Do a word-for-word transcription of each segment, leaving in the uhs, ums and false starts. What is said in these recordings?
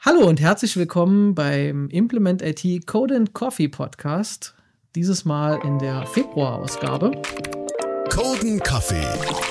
Hallo und herzlich willkommen beim Implement I T Code and Coffee Podcast. Dieses Mal in der Februarausgabe. Code and Coffee,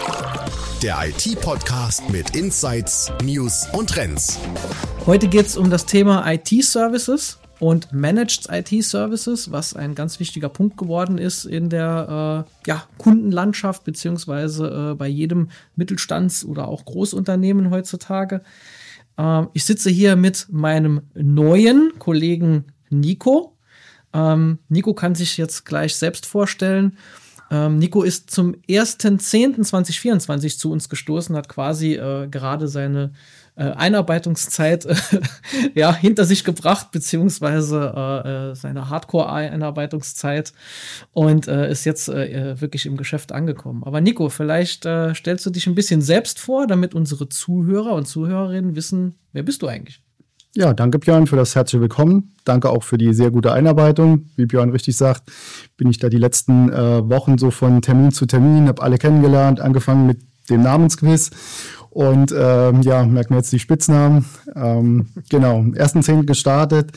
der I T-Podcast mit Insights, News und Trends. Heute geht es um das Thema I T-Services und Managed I T-Services, was ein ganz wichtiger Punkt geworden ist in der äh, ja, Kundenlandschaft beziehungsweise äh, bei jedem Mittelstands- oder auch Großunternehmen heutzutage. Äh, ich sitze hier mit meinem neuen Kollegen Nico. Ähm, Nico kann sich jetzt gleich selbst vorstellen. Ähm, Nico ist zum ersten zehnten zweitausendvierundzwanzig zu uns gestoßen, hat quasi äh, gerade seine äh, Einarbeitungszeit äh, ja, hinter sich gebracht, beziehungsweise äh, seine Hardcore-Einarbeitungszeit und äh, ist jetzt äh, wirklich im Geschäft angekommen. Aber Nico, vielleicht äh, stellst du dich ein bisschen selbst vor, damit unsere Zuhörer und Zuhörerinnen wissen, wer bist du eigentlich? Ja, danke Björn für das herzliche Willkommen. Danke auch für die sehr gute Einarbeitung. Wie Björn richtig sagt, bin ich da die letzten äh, Wochen so von Termin zu Termin, habe alle kennengelernt, angefangen mit dem Namensquiz und ähm, ja, merken wir jetzt die Spitznamen. Ähm, genau, am ersten zehnten gestartet.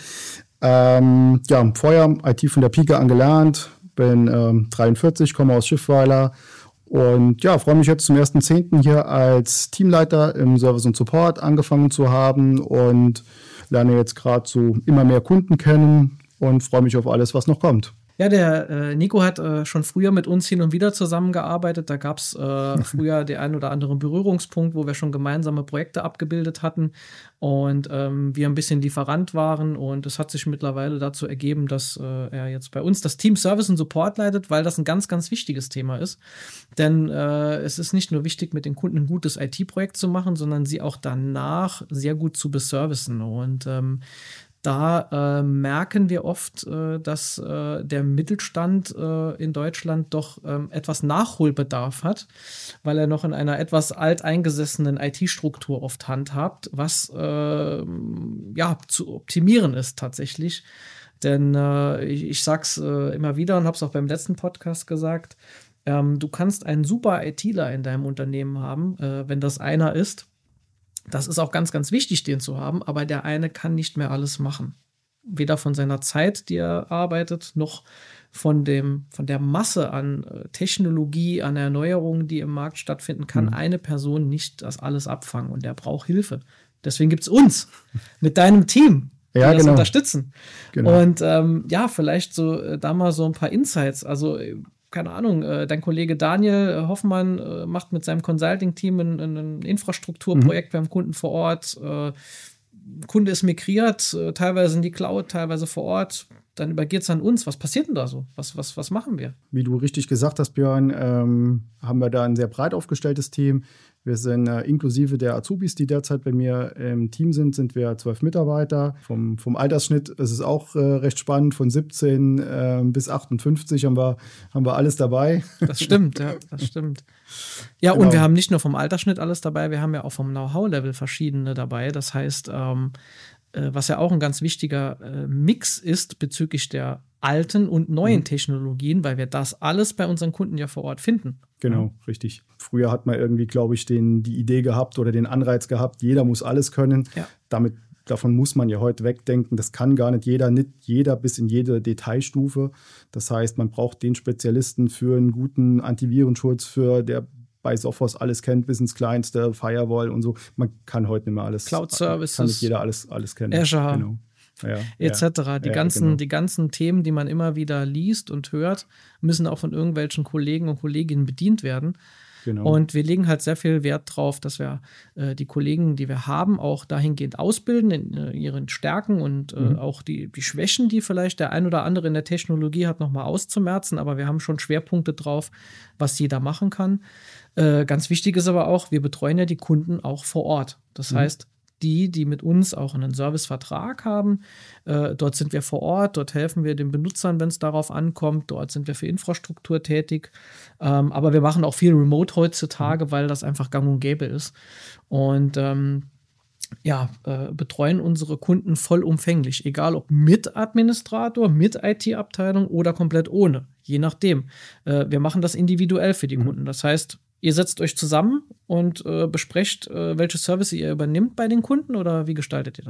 Ähm, ja, vorher I T von der Pike an gelernt, bin ähm, dreiundvierzig, komme aus Schiffweiler. Und ja, freue mich jetzt zum ersten zehnten hier als Teamleiter im Service und Support angefangen zu haben und lerne jetzt gerade so immer mehr Kunden kennen und freue mich auf alles, was noch kommt. Ja, der äh, Nico hat äh, schon früher mit uns hin und wieder zusammengearbeitet. Da gab es äh, früher den einen oder anderen Berührungspunkt, wo wir schon gemeinsame Projekte abgebildet hatten und ähm, wir ein bisschen Lieferant waren. Und es hat sich mittlerweile dazu ergeben, dass äh, er jetzt bei uns das Team Service und Support leitet, weil das ein ganz, ganz wichtiges Thema ist. Denn äh, es ist nicht nur wichtig, mit den Kunden ein gutes I T-Projekt zu machen, sondern sie auch danach sehr gut zu beservicen. Und ähm, Da äh, merken wir oft, äh, dass äh, der Mittelstand äh, in Deutschland doch ähm, etwas Nachholbedarf hat, weil er noch in einer etwas alteingesessenen I T-Struktur oft handhabt, was äh, ja zu optimieren ist tatsächlich. Denn äh, ich, ich sag's äh, immer wieder und habe es auch beim letzten Podcast gesagt, ähm, du kannst einen super ITler in deinem Unternehmen haben, äh, wenn das einer ist. Das ist auch ganz, ganz wichtig, den zu haben, aber der eine kann nicht mehr alles machen. Weder von seiner Zeit, die er arbeitet, noch von dem, von der Masse an Technologie, an Erneuerungen, die im Markt stattfinden, kann mhm. eine Person nicht das alles abfangen und der braucht Hilfe. Deswegen gibt es uns mit deinem Team, die ja, das genau. unterstützen. Genau. Und ähm, ja, vielleicht so äh, da mal so ein paar Insights. Also keine Ahnung, äh, dein Kollege Daniel Hoffmann äh, macht mit seinem Consulting-Team ein, ein Infrastrukturprojekt mhm. beim Kunden vor Ort. Äh, Kunde ist migriert, äh, teilweise in die Cloud, teilweise vor Ort. Dann übergeht es an uns. Was passiert denn da so? Was, was, was machen wir? Wie du richtig gesagt hast, Björn, ähm, haben wir da ein sehr breit aufgestelltes Team. Wir sind äh, inklusive der Azubis, die derzeit bei mir im Team sind, sind wir zwölf Mitarbeiter. Vom, vom Altersschnitt ist es auch äh, recht spannend. Von siebzehn äh, bis achtundfünfzig haben wir, haben wir alles dabei. Das stimmt, ja, das stimmt. Ja, genau. Und wir haben nicht nur vom Altersschnitt alles dabei, wir haben ja auch vom Know-how-Level verschiedene dabei. Das heißt, ähm, äh, was ja auch ein ganz wichtiger äh, Mix ist bezüglich der alten und neuen mhm. Technologien, weil wir das alles bei unseren Kunden ja vor Ort finden. Genau, ja. richtig. Früher hat man irgendwie, glaube ich, den, die Idee gehabt oder den Anreiz gehabt, jeder muss alles können. Ja. Damit, davon muss man ja heute wegdenken. Das kann gar nicht jeder, nicht jeder bis in jede Detailstufe. Das heißt, man braucht den Spezialisten für einen guten Antivirenschutz, für der bei Sophos alles kennt, bis ins Kleinste, Firewall und so. Man kann heute nicht mehr alles. Cloud Services. Kann nicht jeder alles, alles kennen. Azure. Genau. Ja, et cetera. Die, ja, ganzen, genau. die ganzen Themen, die man immer wieder liest und hört, müssen auch von irgendwelchen Kollegen und Kolleginnen bedient werden. Genau. Und wir legen halt sehr viel Wert drauf, dass wir äh, die Kollegen, die wir haben, auch dahingehend ausbilden in äh, ihren Stärken und äh, mhm. auch die, die Schwächen, die vielleicht der ein oder andere in der Technologie hat, nochmal auszumerzen. Aber wir haben schon Schwerpunkte drauf, was jeder machen kann. Äh, ganz wichtig ist aber auch, wir betreuen ja die Kunden auch vor Ort. Das mhm. heißt, die, die mit uns auch einen Servicevertrag haben. Äh, dort sind wir vor Ort, dort helfen wir den Benutzern, wenn es darauf ankommt. Dort sind wir für Infrastruktur tätig. Ähm, aber wir machen auch viel Remote heutzutage, weil das einfach gang und gäbe ist. Und ähm, ja, äh, betreuen unsere Kunden vollumfänglich, egal ob mit Administrator, mit I T-Abteilung oder komplett ohne, je nachdem. Äh, wir machen das individuell für die mhm. Kunden. Das heißt, ihr setzt euch zusammen und äh, besprecht, äh, welche Service ihr übernimmt bei den Kunden oder wie gestaltet ihr das?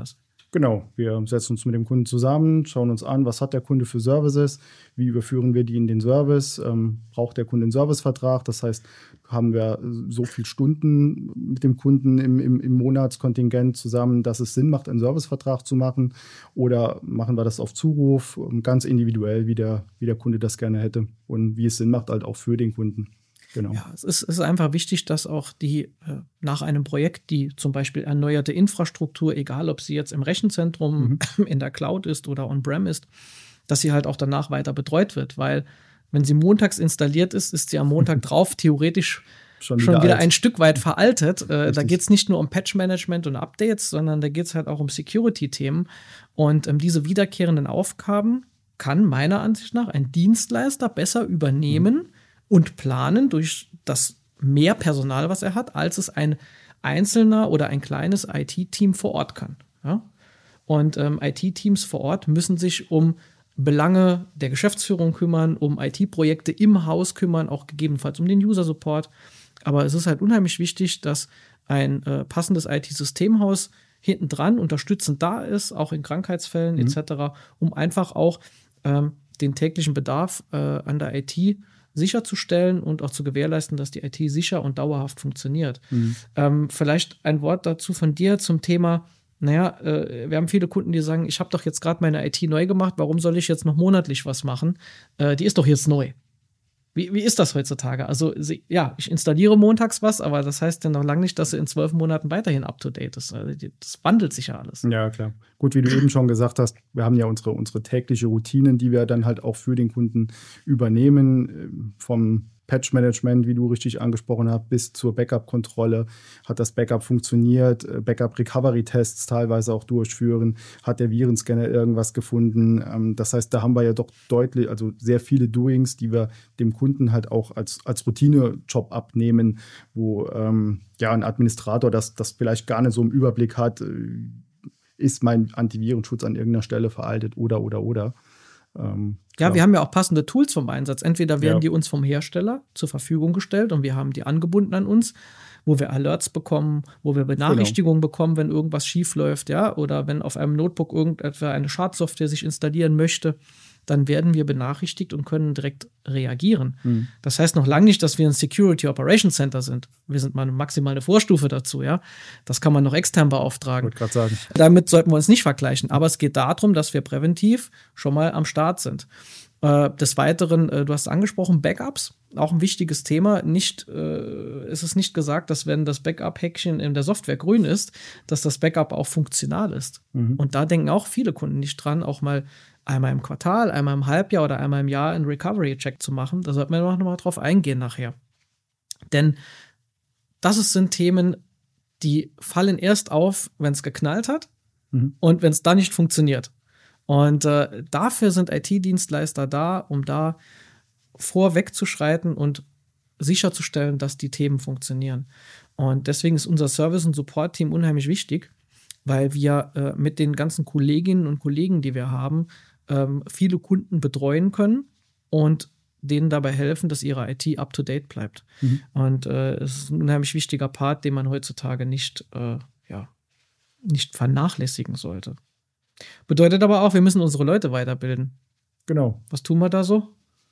Genau, wir setzen uns mit dem Kunden zusammen, schauen uns an, was hat der Kunde für Services, wie überführen wir die in den Service, ähm, braucht der Kunde einen Servicevertrag, das heißt, haben wir so viele Stunden mit dem Kunden im, im, im Monatskontingent zusammen, dass es Sinn macht, einen Servicevertrag zu machen, oder machen wir das auf Zuruf, ganz individuell, wie der, wie der Kunde das gerne hätte und wie es Sinn macht halt auch für den Kunden. Genau. Ja, es ist, es ist einfach wichtig, dass auch die äh, nach einem Projekt die zum Beispiel erneuerte Infrastruktur, egal ob sie jetzt im Rechenzentrum, mhm. in der Cloud ist oder on-prem ist, dass sie halt auch danach weiter betreut wird. Weil wenn sie montags installiert ist, ist sie am Montag drauf theoretisch schon wieder, schon wieder ein Stück weit veraltet. Äh, da geht es nicht nur um Patch-Management und Updates, sondern da geht es halt auch um Security-Themen. Und ähm, diese wiederkehrenden Aufgaben kann meiner Ansicht nach ein Dienstleister besser übernehmen, mhm. und planen durch das mehr Personal, was er hat, als es ein einzelner oder ein kleines I T-Team vor Ort kann. Ja? Und ähm, I T-Teams vor Ort müssen sich um Belange der Geschäftsführung kümmern, um I T-Projekte im Haus kümmern, auch gegebenenfalls um den User-Support. Aber es ist halt unheimlich wichtig, dass ein äh, passendes I T-Systemhaus hinten dran unterstützend da ist, auch in Krankheitsfällen mhm. et cetera, um einfach auch ähm, den täglichen Bedarf äh, an der I T sicherzustellen und auch zu gewährleisten, dass die I T sicher und dauerhaft funktioniert. Mhm. Ähm, vielleicht ein Wort dazu von dir zum Thema, naja, äh, wir haben viele Kunden, die sagen, ich habe doch jetzt gerade meine I T neu gemacht, warum soll ich jetzt noch monatlich was machen? Äh, die ist doch jetzt neu. Wie, wie ist das heutzutage? Also sie, ja, ich installiere montags was, aber das heißt ja noch lange nicht, dass sie in zwölf Monaten weiterhin up-to-date ist. Also die, das wandelt sich ja alles. Ja, klar. Gut, wie du eben schon gesagt hast, wir haben ja unsere, unsere tägliche Routinen, die wir dann halt auch für den Kunden übernehmen, vom Patch-Management, wie du richtig angesprochen hast, bis zur Backup-Kontrolle. Hat das Backup funktioniert? Backup-Recovery-Tests teilweise auch durchführen. Hat der Virenscanner irgendwas gefunden? Das heißt, da haben wir ja doch deutlich, also sehr viele Doings, die wir dem Kunden halt auch als, als Routine-Job abnehmen, wo ähm, ja ein Administrator das, das vielleicht gar nicht so im Überblick hat, ist mein Antivirenschutz an irgendeiner Stelle veraltet oder, oder, oder. Ähm, ja, klar. Wir haben ja auch passende Tools vom Einsatz. Entweder werden ja. die uns vom Hersteller zur Verfügung gestellt und wir haben die angebunden an uns, wo wir Alerts bekommen, wo wir Benachrichtigungen genau. bekommen, wenn irgendwas schief läuft, ja, oder wenn auf einem Notebook irgendetwa eine Schadsoftware sich installieren möchte, dann werden wir benachrichtigt und können direkt reagieren. Mhm. Das heißt noch lange nicht, dass wir ein Security Operations Center sind. Wir sind mal maximal eine Vorstufe dazu, ja. Das kann man noch extern beauftragen. Ich wollte gerade sagen. Damit sollten wir uns nicht vergleichen. Aber es geht darum, dass wir präventiv schon mal am Start sind. Äh, des Weiteren, äh, du hast angesprochen, Backups, auch ein wichtiges Thema. Nicht, äh, es ist nicht gesagt, dass wenn das Backup-Häkchen in der Software grün ist, dass das Backup auch funktional ist. Mhm. Und da denken auch viele Kunden nicht dran, auch mal einmal im Quartal, einmal im Halbjahr oder einmal im Jahr einen Recovery-Check zu machen. Da sollten wir noch mal drauf eingehen nachher. Denn das sind Themen, die fallen erst auf, wenn es geknallt hat mhm. und wenn es dann nicht funktioniert. Und äh, dafür sind I T-Dienstleister da, um da vorwegzuschreiten und sicherzustellen, dass die Themen funktionieren. Und deswegen ist unser Service- und Support-Team unheimlich wichtig, weil wir äh, mit den ganzen Kolleginnen und Kollegen, die wir haben, ähm, viele Kunden betreuen können und denen dabei helfen, dass ihre I T up-to-date bleibt. Mhm. Und äh, es ist ein unheimlich wichtiger Part, den man heutzutage nicht, äh, ja, nicht vernachlässigen sollte. Bedeutet aber auch, wir müssen unsere Leute weiterbilden. Genau. Was tun wir da so?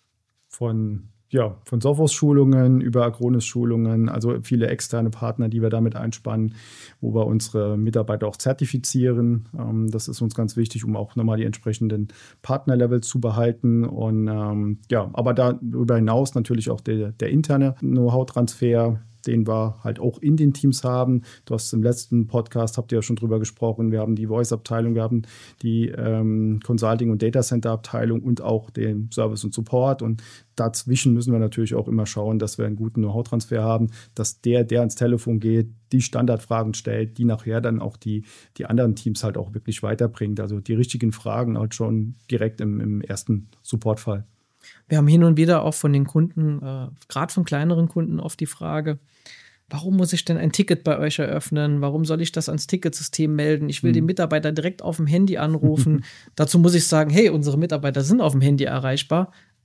Von Ja, von Sophos-Schulungen über Acronis-Schulungen, also viele externe Partner, die wir damit einspannen, wo wir unsere Mitarbeiter auch zertifizieren. Ähm, das ist uns ganz wichtig, um auch nochmal die entsprechenden Partnerlevel zu behalten. Und ähm, ja, aber darüber hinaus natürlich auch der, der interne Know-how-Transfer, den wir halt auch in den Teams haben. Du hast im letzten Podcast, habt ihr ja schon drüber gesprochen, wir haben die Voice-Abteilung, wir haben die ähm, Consulting- und Data-Center-Abteilung und auch den Service und Support. Und dazwischen müssen wir natürlich auch immer schauen, dass wir einen guten Know-how-Transfer haben, dass der, der ans Telefon geht, die Standardfragen stellt, die nachher dann auch die, die anderen Teams halt auch wirklich weiterbringt. Also die richtigen Fragen halt schon direkt im, im ersten Supportfall. Wir haben hin und wieder auch von den Kunden, äh, gerade von kleineren Kunden, oft die Frage, warum muss ich denn ein Ticket bei euch eröffnen? Warum soll ich das ans Ticketsystem melden? Ich will mhm. den Mitarbeiter direkt auf dem Handy anrufen. Dazu muss ich sagen, hey, unsere Mitarbeiter sind auf dem Handy erreichbar,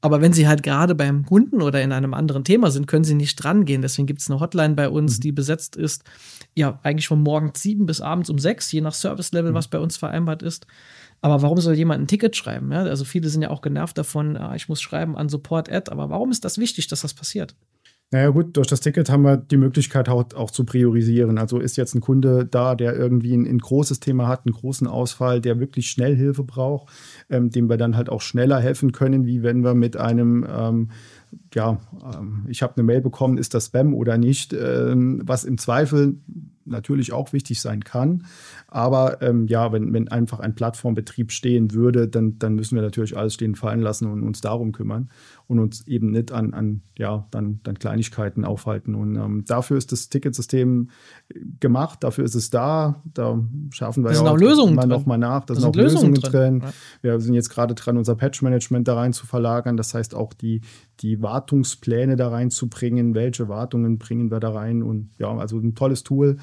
Aber wenn Sie halt gerade beim Kunden oder in einem anderen Thema sind, können Sie nicht dran gehen. Deswegen gibt es eine Hotline bei uns, mhm. die besetzt ist, ja, eigentlich von morgens sieben bis abends um sechs, je nach Service-Level, mhm. was bei uns vereinbart ist. Aber warum soll jemand ein Ticket schreiben? Ja? Also viele sind ja auch genervt davon, ah, ich muss schreiben an Support-Ad. Aber warum ist das wichtig, dass das passiert? Naja gut, durch das Ticket haben wir die Möglichkeit auch, auch zu priorisieren. Also ist jetzt ein Kunde da, der irgendwie ein, ein großes Thema hat, einen großen Ausfall, der wirklich schnell Hilfe braucht, ähm, dem wir dann halt auch schneller helfen können, wie wenn wir mit einem, ähm, ja, ähm, ich habe eine Mail bekommen, ist das Spam oder nicht, ähm, was im Zweifel natürlich auch wichtig sein kann. Aber ähm, ja, wenn, wenn einfach ein Plattformbetrieb stehen würde, dann, dann müssen wir natürlich alles stehen fallen lassen und uns darum kümmern und uns eben nicht an, an ja, dann, dann Kleinigkeiten aufhalten. Und ähm, dafür ist das Ticketsystem gemacht, dafür ist es da. Da schaffen wir das ja auch Lösungen mal noch mal nach. Da sind auch Lösungen drin. drin. Ja. Wir sind jetzt gerade dran, unser Patch-Management da rein zu verlagern. Das heißt auch die, die Wartungspläne da reinzubringen. Welche Wartungen bringen wir da rein? Und ja, also ein tolles Tool,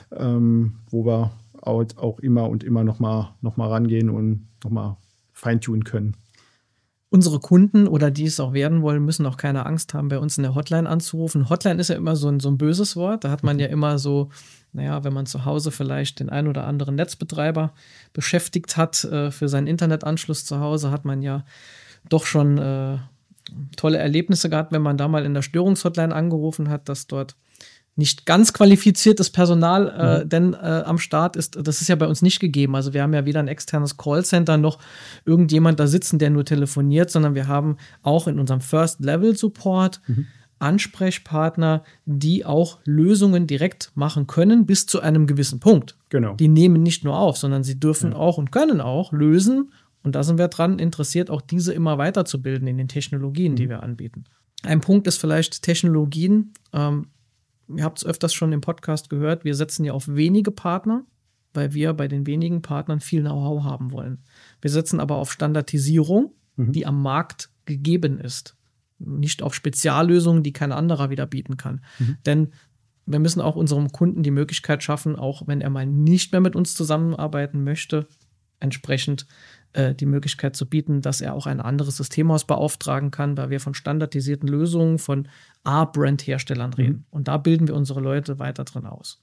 ähm, wo wir auch, auch immer und immer noch mal, noch mal rangehen und noch mal feintunen können. Unsere Kunden oder die es auch werden wollen, müssen auch keine Angst haben, bei uns in der Hotline anzurufen. Hotline ist ja immer so ein, so ein böses Wort. Da hat man ja immer so, naja, wenn man zu Hause vielleicht den ein oder anderen Netzbetreiber beschäftigt hat äh, für seinen Internetanschluss zu Hause, hat man ja doch schon äh, tolle Erlebnisse gehabt, wenn man da mal in der Störungshotline angerufen hat, dass dort nicht ganz qualifiziertes Personal äh, mhm. denn äh, am Start ist. Das ist ja bei uns nicht gegeben. Also wir haben ja weder ein externes Callcenter noch irgendjemand da sitzen, der nur telefoniert, sondern wir haben auch in unserem First-Level-Support mhm. Ansprechpartner, die auch Lösungen direkt machen können bis zu einem gewissen Punkt. Genau. Die nehmen nicht nur auf, sondern sie dürfen ja. auch und können auch lösen. Und da sind wir dran interessiert, auch diese immer weiterzubilden in den Technologien, mhm. die wir anbieten. Ein Punkt ist vielleicht Technologien. Ähm, Ihr habt es öfters schon im Podcast gehört, wir setzen ja auf wenige Partner, weil wir bei den wenigen Partnern viel Know-how haben wollen. Wir setzen aber auf Standardisierung, mhm. die am Markt gegeben ist. Nicht auf Speziallösungen, die kein anderer wieder bieten kann. Mhm. Denn wir müssen auch unserem Kunden die Möglichkeit schaffen, auch wenn er mal nicht mehr mit uns zusammenarbeiten möchte, entsprechend äh, die Möglichkeit zu bieten, dass er auch ein anderes Systemhaus beauftragen kann, weil wir von standardisierten Lösungen von A-Brand-Herstellern reden. Mhm. Und da bilden wir unsere Leute weiter drin aus.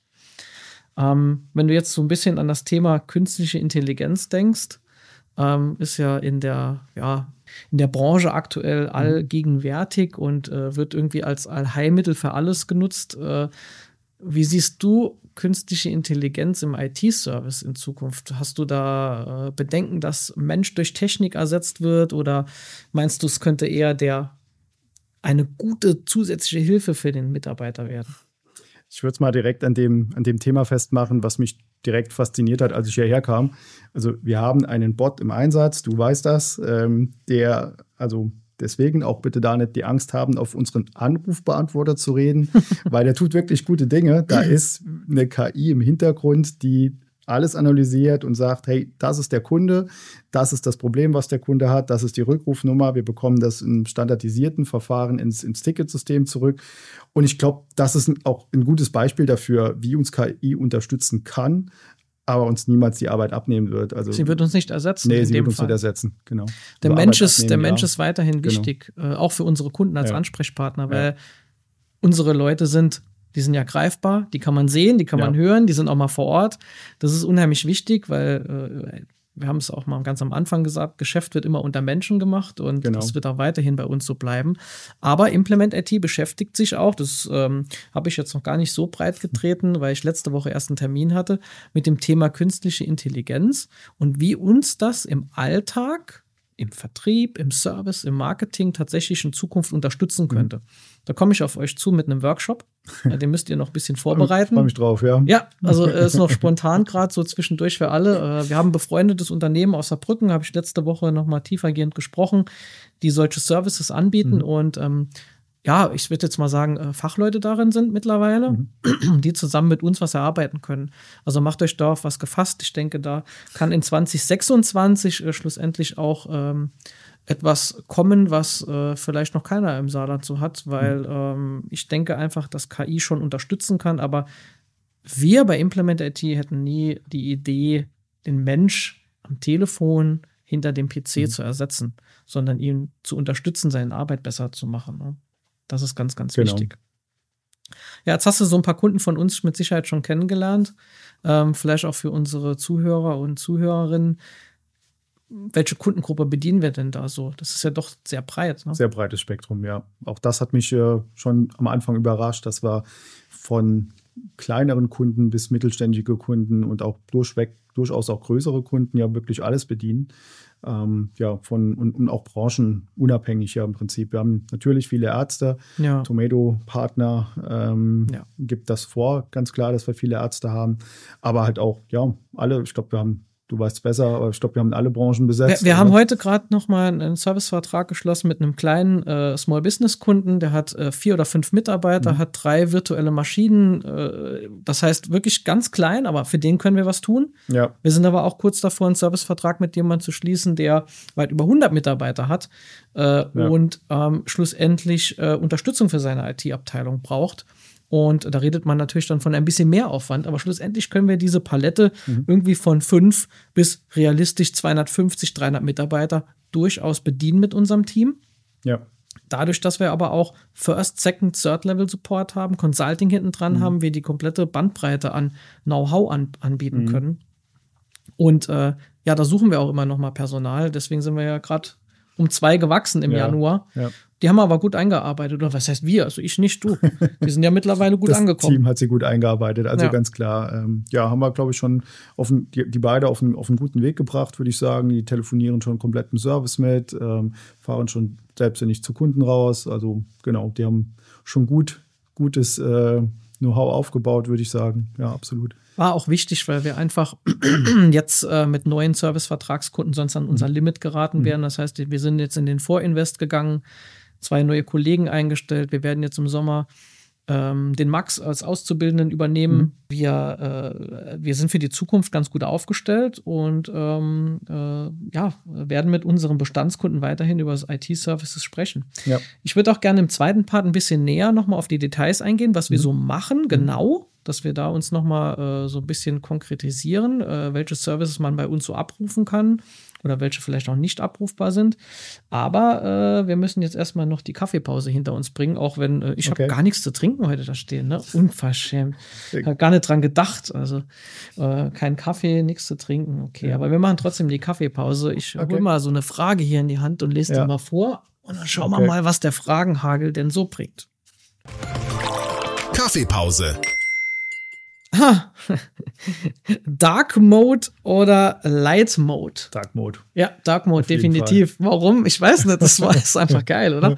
Ähm, wenn du jetzt so ein bisschen an das Thema künstliche Intelligenz denkst, ähm, ist ja in der, ja, in der Branche aktuell mhm. allgegenwärtig und äh, wird irgendwie als Allheilmittel für alles genutzt. Äh, wie siehst du künstliche Intelligenz im I T-Service in Zukunft? Hast du da äh, Bedenken, dass Mensch durch Technik ersetzt wird? Oder meinst du, es könnte eher der eine gute zusätzliche Hilfe für den Mitarbeiter werden? Ich würde es mal direkt an dem, an dem Thema festmachen, was mich direkt fasziniert hat, als ich hierher kam. Also wir haben einen Bot im Einsatz, du weißt das, ähm, der, also deswegen auch bitte da nicht die Angst haben, auf unseren Anrufbeantworter zu reden, weil der tut wirklich gute Dinge. Da ist eine K I im Hintergrund, die alles analysiert und sagt, hey, das ist der Kunde, das ist das Problem, was der Kunde hat, das ist die Rückrufnummer, wir bekommen das im standardisierten Verfahren ins, ins Ticketsystem zurück. Und ich glaube, das ist auch ein gutes Beispiel dafür, wie uns K I unterstützen kann, aber uns niemals die Arbeit abnehmen wird. Also, sie wird uns nicht ersetzen. Nee, sie wird uns Fall. nicht ersetzen, genau. Der, also Mensch, ist, der Mensch ja. ist weiterhin wichtig, genau. äh, auch für unsere Kunden als ja. Ansprechpartner, weil ja. unsere Leute sind Die sind ja greifbar, die kann man sehen, die kann ja. man hören, die sind auch mal vor Ort. Das ist unheimlich wichtig, weil äh, wir haben es auch mal ganz am Anfang gesagt, Geschäft wird immer unter Menschen gemacht und genau. das wird auch weiterhin bei uns so bleiben. Aber Implement I T beschäftigt sich auch, das ähm, habe ich jetzt noch gar nicht so breit getreten, weil ich letzte Woche erst einen Termin hatte, mit dem Thema künstliche Intelligenz und wie uns das im Alltag, im Vertrieb, im Service, im Marketing tatsächlich in Zukunft unterstützen könnte. Mhm. Da komme ich auf euch zu mit einem Workshop. Den müsst ihr noch ein bisschen vorbereiten. Ich freue mich drauf, ja. Ja, also äh, ist noch spontan gerade so zwischendurch für alle. Äh, wir haben ein befreundetes Unternehmen aus Saarbrücken, habe ich letzte Woche noch mal tiefergehend gesprochen, die solche Services anbieten. Mhm. Und ähm, ja, ich würde jetzt mal sagen, äh, Fachleute darin sind mittlerweile, mhm. die zusammen mit uns was erarbeiten können. Also macht euch da auf was gefasst. Ich denke, da kann in zwanzig sechsundzwanzig äh, schlussendlich auch ähm, etwas kommen, was äh, vielleicht noch keiner im Saarland so hat, weil ähm, ich denke einfach, dass K I schon unterstützen kann, aber wir bei Implement I T hätten nie die Idee, den Mensch am Telefon hinter dem P C Mhm. zu ersetzen, sondern ihn zu unterstützen, seine Arbeit besser zu machen. Ne? Das ist ganz, ganz Genau. wichtig. Ja, jetzt hast du so ein paar Kunden von uns mit Sicherheit schon kennengelernt. Ähm, vielleicht auch für unsere Zuhörer und Zuhörerinnen. Welche Kundengruppe bedienen wir denn da so? Das ist ja doch sehr breit. Ne? Sehr breites Spektrum, ja. Auch das hat mich äh, schon am Anfang überrascht, dass wir von kleineren Kunden bis mittelständige Kunden und auch durchweg durchaus auch größere Kunden ja wirklich alles bedienen. Ähm, ja, von und, und auch branchenunabhängig ja im Prinzip. Wir haben natürlich viele Ärzte, Ja. Tomato-Partner ähm, Ja. gibt das vor, ganz klar, dass wir viele Ärzte haben. Aber halt auch, ja, alle, ich glaube, wir haben, du weißt besser, aber ich glaube, wir haben alle Branchen besetzt. Wir, wir haben oder? heute gerade noch mal einen Servicevertrag geschlossen mit einem kleinen äh, Small-Business-Kunden, der hat äh, vier oder fünf Mitarbeiter, Mhm. hat drei virtuelle Maschinen. Äh, das heißt wirklich ganz klein, aber für den können wir was tun. Ja, Wir sind aber auch kurz davor, einen Servicevertrag mit jemandem zu schließen, der weit über hundert Mitarbeiter hat äh, Ja. und ähm, schlussendlich äh, Unterstützung für seine I T-Abteilung braucht. Und da redet man natürlich dann von ein bisschen mehr Aufwand, aber schlussendlich können wir diese Palette Mhm. irgendwie von fünf bis realistisch zweihundertfünfzig, dreihundert Mitarbeiter durchaus bedienen mit unserem Team. ja. Dadurch, dass wir aber auch First, Second, Third Level Support haben, Consulting hinten dran Mhm. haben, wir die komplette Bandbreite an Know-how an, anbieten Mhm. können. Und äh, ja, da suchen wir auch immer noch mal Personal. Deswegen sind wir ja gerade um zwei gewachsen im Ja, Januar. ja. Die haben wir aber gut eingearbeitet. Oder was heißt wir? Also ich nicht, du. Wir sind ja mittlerweile gut das angekommen. Team hat sie gut eingearbeitet. Also Ja. ganz klar, ähm, ja, haben wir, glaube ich, schon auf einen, die, die beide auf einen, auf einen guten Weg gebracht, würde ich sagen. Die telefonieren schon komplett im Service mit, ähm, fahren schon selbstständig zu Kunden raus. Also genau, die haben schon gut, gutes äh, Know-how aufgebaut, würde ich sagen. Ja, absolut. War auch wichtig, weil wir einfach jetzt äh, mit neuen Servicevertragskunden sonst an unser Limit geraten Mhm. wären. Das heißt, wir sind jetzt in den Vorinvest gegangen, zwei neue Kollegen eingestellt. Wir werden jetzt im Sommer ähm, den Max als Auszubildenden übernehmen. Mhm. Wir, äh, wir sind für die Zukunft ganz gut aufgestellt und ähm, äh, ja, werden mit unseren Bestandskunden weiterhin über das I T-Services sprechen. Ja. Ich würde auch gerne im zweiten Part ein bisschen näher nochmal auf die Details eingehen, was wir Mhm. so machen, genau, dass wir da uns nochmal äh, so ein bisschen konkretisieren, äh, welche Services man bei uns so abrufen kann oder welche vielleicht auch nicht abrufbar sind. Aber äh, wir müssen jetzt erstmal noch die Kaffeepause hinter uns bringen, auch wenn äh, ich Okay. habe gar nichts zu trinken heute da stehen. Ne? Unverschämt. Ich habe gar nicht dran gedacht. Also äh, kein Kaffee, nichts zu trinken. Okay, Ja. aber wir machen trotzdem die Kaffeepause. Ich Okay. hole mal so eine Frage hier in die Hand und lese Ja. die mal vor. Und dann schauen Okay. wir mal, was der Fragenhagel denn so bringt. Kaffeepause. Ha. Dark Mode oder Light Mode? Dark Mode. Ja, Dark Mode, Auf jeden definitiv. Warum? Ich weiß nicht, das war ist einfach geil, oder?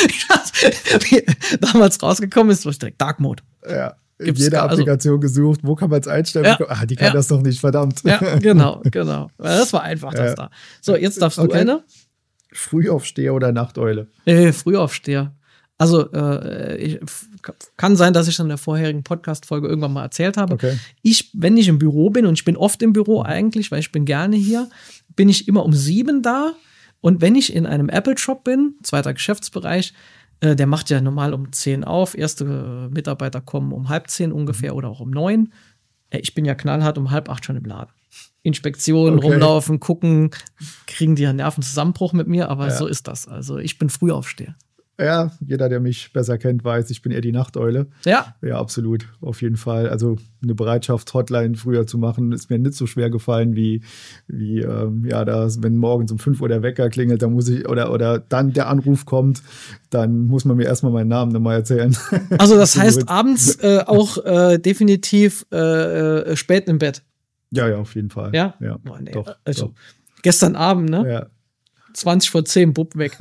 Wie damals rausgekommen ist, war ich direkt Dark Mode. Ja. In Gibt's jeder gar- also- Applikation gesucht, wo kann man es einstellen? Ja. Ah, die kann Ja. das doch nicht, verdammt. Ja, genau, genau. Das war einfach das Ja. da. So, jetzt darfst du Okay. eine. Frühaufsteher oder Nachteule? Äh, Frühaufsteher. Also, äh, ich, f- kann sein, dass ich in der vorherigen Podcast-Folge irgendwann mal erzählt habe. Okay. Ich, wenn ich im Büro bin, und ich bin oft im Büro eigentlich, weil ich bin gerne hier, bin ich immer um sieben da. Und wenn ich in einem Apple-Shop bin, zweiter Geschäftsbereich, äh, der macht ja normal um zehn auf. Erste äh, Mitarbeiter kommen um halb zehn ungefähr oder auch um neun. Äh, ich bin ja knallhart um halb acht schon im Laden. Inspektionen, Okay. rumlaufen, gucken, kriegen die ja Nervenzusammenbruch mit mir, aber Ja. so ist das. Also ich bin Frühaufsteher. Ja, jeder, der mich besser kennt, weiß, ich bin eher die Nachteule. Ja, Ja, absolut, auf jeden Fall. Also eine Bereitschaftshotline früher zu machen, ist mir nicht so schwer gefallen wie, wie ähm, ja, das, wenn morgens um fünf Uhr der Wecker klingelt, dann muss ich, oder, oder dann der Anruf kommt, dann muss man mir erstmal meinen Namen nochmal erzählen. also das heißt Absolut. abends äh, auch äh, definitiv äh, äh, spät im Bett. Ja, ja, auf jeden Fall. Ja? ja Oh, nee. doch, Also doch. gestern Abend, ne? Ja. zwanzig vor zehn, Bub weg.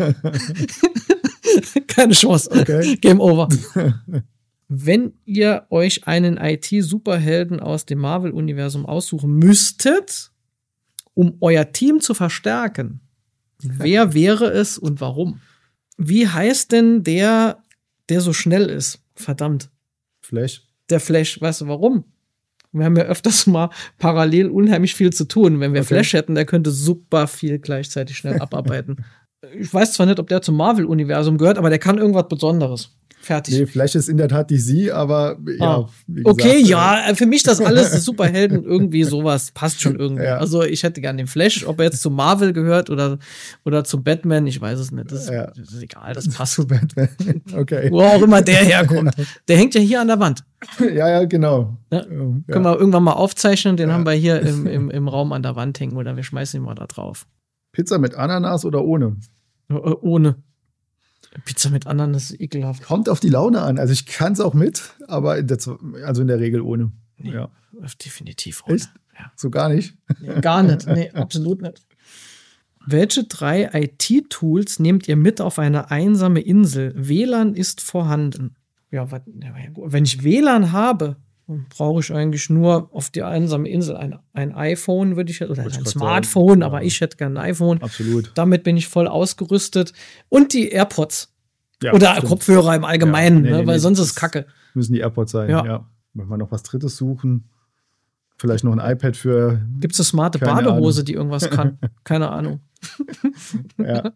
Keine Chance. Okay. Game over. Wenn ihr euch einen I T-Superhelden aus dem Marvel-Universum aussuchen müsstet, um euer Team zu verstärken, wer wäre es und warum? Wie heißt denn der, der so schnell ist? Verdammt. Flash. Der Flash, weißt du warum? Wir haben ja öfters mal parallel unheimlich viel zu tun. Wenn wir Okay. Flash hätten, der könnte super viel gleichzeitig schnell abarbeiten. Ich weiß zwar nicht, ob der zum Marvel-Universum gehört, aber der kann irgendwas Besonderes. Fertig. Nee, Flash ist in der Tat D C, aber ja. Ah. Wie gesagt, okay, äh, ja, für mich das alles Superhelden irgendwie sowas passt schon irgendwie. Ja. Also ich hätte gern den Flash, ob er jetzt zu Marvel gehört oder, oder zu Batman, ich weiß es nicht. Das ist, Ja. das ist egal, das passt. Zu Batman. Okay. Wo auch immer der herkommt. Der hängt ja hier an der Wand. Ja, ja, genau. Ja. Ja. Können wir irgendwann mal aufzeichnen, den Ja. haben wir hier im, im, im Raum an der Wand hängen oder wir schmeißen ihn mal da drauf. Pizza mit Ananas oder ohne? Äh, Ohne. Pizza mit Ananas ist ekelhaft. Kommt auf die Laune an. Also ich kann es auch mit, aber das, also in der Regel ohne. Nee. Ja. Definitiv ohne. Echt? Ja. So gar nicht. Nee, gar nicht. Nee, absolut nicht. Welche drei I T-Tools nehmt ihr mit auf eine einsame Insel? W L A N ist vorhanden. Ja, wat, wenn ich W L A N habe, brauche ich eigentlich nur auf die einsame Insel ein, ein iPhone, würde ich, oder Wollte ich ein grad Smartphone, sagen. aber Ja. ich hätte gerne ein iPhone. Absolut. Damit bin ich voll ausgerüstet. Und die AirPods. Ja, Oder stimmt. Kopfhörer im Allgemeinen, Ja, nee, ne? nee, weil nee, sonst das ist Kacke. Müssen die AirPods sein, Ja. ja. Wenn wir noch was Drittes suchen, vielleicht noch ein iPad für. Gibt es eine smarte Keine Badehose, Ahnung. die irgendwas kann? Keine Ahnung. Ja.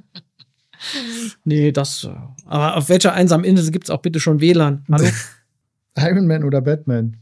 Nee, das. äh, Aber auf welcher einsamen Insel gibt es auch bitte schon W L A N? Hallo? Iron Man oder Batman?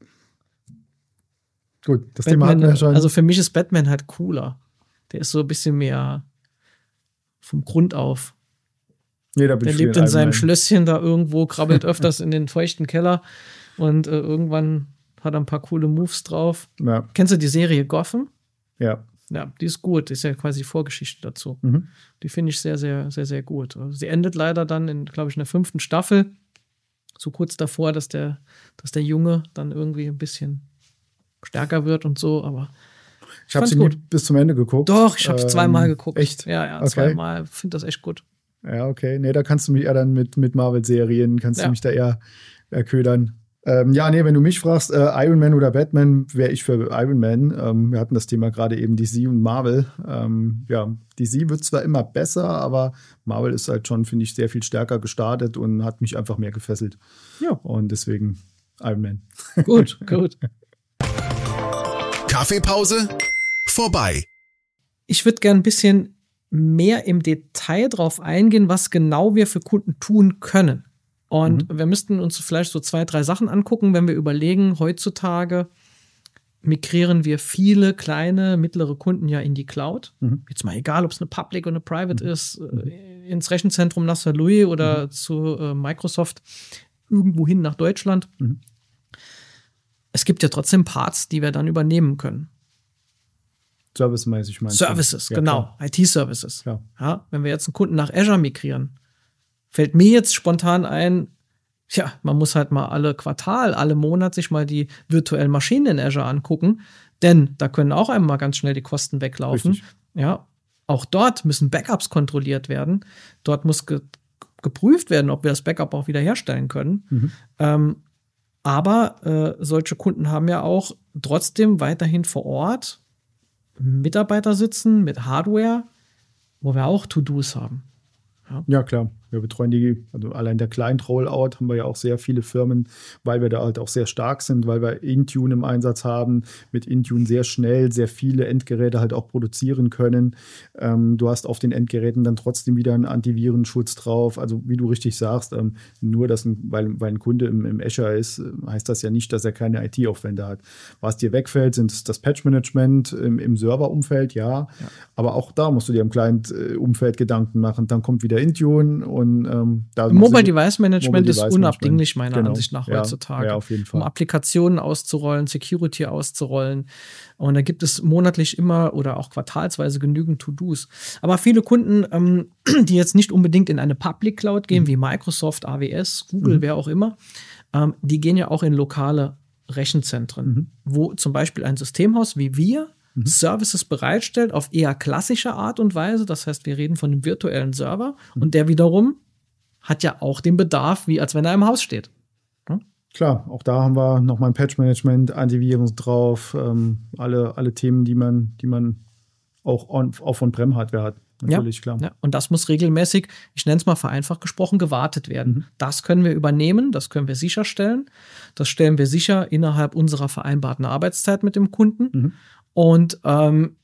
Gut, das Thema hatten Batman, wir schon. also für mich ist Batman halt cooler. Der ist so ein bisschen mehr vom Grund auf. nee, da bin Der ich für lebt den in seinem Iron Man. Schlösschen da irgendwo, krabbelt öfters in den feuchten Keller und äh, irgendwann hat er ein paar coole Moves drauf. Ja, Kennst du die Serie Gotham? ja. Ja, die ist gut. Die ist ja quasi Vorgeschichte dazu. Mhm. Die finde ich sehr, sehr, sehr, sehr gut. Also sie endet leider dann in, glaube ich, in der fünften Staffel. So kurz davor, dass der, dass der Junge dann irgendwie ein bisschen stärker wird und so, aber Ich habe fand's sie nie gut. bis zum Ende geguckt. doch, ich habe es Ähm, zweimal geguckt. Echt? Ja, ja, Okay. zweimal. Finde das echt gut. Ja, okay. Nee, da kannst du mich eher dann mit, mit Marvel-Serien, kannst Ja. du mich da eher, eher ködern. Ähm, ja, nee, wenn du mich fragst, äh, Iron Man oder Batman, wäre ich für Iron Man. Ähm, wir hatten das Thema gerade eben D C und Marvel. Ähm, ja, D C wird zwar immer besser, aber Marvel ist halt schon, finde ich, sehr viel stärker gestartet und hat mich einfach mehr gefesselt. Ja. Und deswegen Iron Man. Gut, gut. Kaffeepause? Vorbei. Ich würde gerne ein bisschen mehr im Detail drauf eingehen, was genau wir für Kunden tun können. Und Mhm. wir müssten uns vielleicht so zwei, drei Sachen angucken, wenn wir überlegen, heutzutage migrieren wir viele kleine, mittlere Kunden ja in die Cloud. Mhm. Jetzt mal egal, ob es eine Public oder eine Private ist, äh, ins Rechenzentrum nach Sankt Louis oder Mhm. zu äh, Microsoft, irgendwo hin nach Deutschland. Mhm. Es gibt ja trotzdem Parts, die wir dann übernehmen können. Servicemäßig meinst du? Services, Ja, genau, klar. I T-Services. Ja. Ja, wenn wir jetzt einen Kunden nach Azure migrieren, fällt mir jetzt spontan ein, ja, man muss halt mal alle Quartal, alle Monat sich mal die virtuellen Maschinen in Azure angucken, denn da können auch einmal ganz schnell die Kosten weglaufen. Richtig. Ja, auch dort müssen Backups kontrolliert werden. Dort muss ge geprüft werden, ob wir das Backup auch wiederherstellen können. Mhm. Ähm, aber äh, solche Kunden haben ja auch trotzdem weiterhin vor Ort Mitarbeiter sitzen mit Hardware, wo wir auch To-Dos haben. Ja, klar. Wir betreuen die, also allein der Client-Rollout haben wir ja auch sehr viele Firmen, weil wir da halt auch sehr stark sind, weil wir Intune im Einsatz haben, mit Intune sehr schnell sehr viele Endgeräte halt auch produzieren können. Ähm, du hast auf den Endgeräten dann trotzdem wieder einen Antivirenschutz drauf. Also wie du richtig sagst, ähm, nur dass ein, weil, weil ein Kunde im, im Azure ist, heißt das ja nicht, dass er keine I T-Aufwände hat. Was dir wegfällt, sind das Patch-Management im, im Server-Umfeld, ja. ja. Aber auch da musst du dir im Client-Umfeld Gedanken machen. Dann kommt wieder Intune und ähm, da Mobile Device Management Mobile ist Device unabdinglich meiner genau. Ansicht nach ja, heutzutage. Ja, auf jeden Fall. Um Applikationen auszurollen, Security auszurollen. Und da gibt es monatlich immer oder auch quartalsweise genügend To-Dos. Aber viele Kunden, ähm, die jetzt nicht unbedingt in eine Public Cloud gehen, mhm. wie Microsoft, A W S, Google, mhm. wer auch immer, ähm, die gehen ja auch in lokale Rechenzentren, mhm. wo zum Beispiel ein Systemhaus wie wir Mhm. Services bereitstellt auf eher klassische Art und Weise. Das heißt, wir reden von einem virtuellen Server mhm. und der wiederum hat ja auch den Bedarf, wie als wenn er im Haus steht. Hm? Klar, auch da haben wir nochmal ein Patch-Management, Antivirus drauf, ähm, alle, alle Themen, die man, die man auch, on, auch von Prem-Hardware hat. Natürlich, ja, klar. Ja. Und das muss regelmäßig, ich nenne es mal vereinfacht gesprochen, gewartet werden. Mhm. Das können wir übernehmen, das können wir sicherstellen. Das stellen wir sicher innerhalb unserer vereinbarten Arbeitszeit mit dem Kunden. Mhm. Und ähm,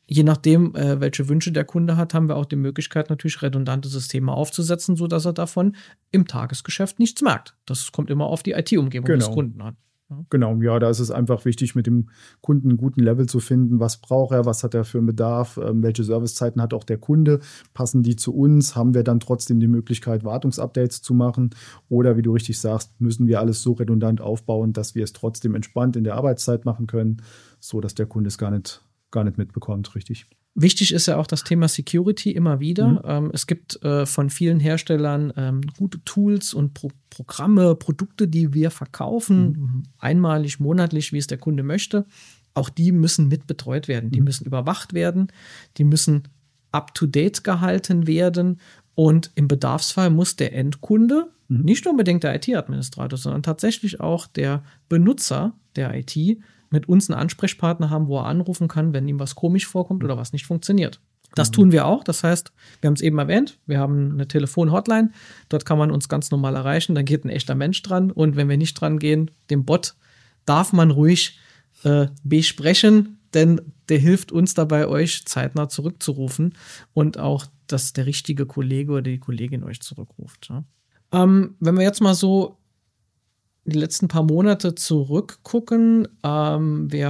je nachdem, äh, welche Wünsche der Kunde hat, haben wir auch die Möglichkeit, natürlich redundante Systeme aufzusetzen, sodass er davon im Tagesgeschäft nichts merkt. Das kommt immer auf die I T-Umgebung Genau. des Kunden an. Ja. Genau, ja, da ist es einfach wichtig, mit dem Kunden einen guten Level zu finden. Was braucht er, was hat er für einen Bedarf, ähm, welche Servicezeiten hat auch der Kunde, passen die zu uns, haben wir dann trotzdem die Möglichkeit, Wartungsupdates zu machen oder wie du richtig sagst, müssen wir alles so redundant aufbauen, dass wir es trotzdem entspannt in der Arbeitszeit machen können, so dass der Kunde es gar nicht, gar nicht mitbekommt, richtig. Wichtig ist ja auch das Thema Security immer wieder. Mhm. Ähm, es gibt äh, von vielen Herstellern ähm, gute Tools und Pro- Programme, Produkte, die wir verkaufen, mhm. einmalig, monatlich, wie es der Kunde möchte. Auch die müssen mit betreut werden. Die mhm. müssen überwacht werden. Die müssen up-to-date gehalten werden. Und im Bedarfsfall muss der Endkunde, mhm. nicht unbedingt der I T-Administrator, sondern tatsächlich auch der Benutzer der I T, mit uns einen Ansprechpartner haben, wo er anrufen kann, wenn ihm was komisch vorkommt oder was nicht funktioniert. Das tun wir auch. Das heißt, wir haben es eben erwähnt, wir haben eine Telefon-Hotline. Dort kann man uns ganz normal erreichen. Da geht ein echter Mensch dran. Und wenn wir nicht dran gehen, den Bot darf man ruhig äh, besprechen, denn der hilft uns dabei, euch zeitnah zurückzurufen und auch, dass der richtige Kollege oder die Kollegin euch zurückruft. Ja. Ähm, wenn wir jetzt mal so die letzten paar Monate zurückgucken, ähm, wir,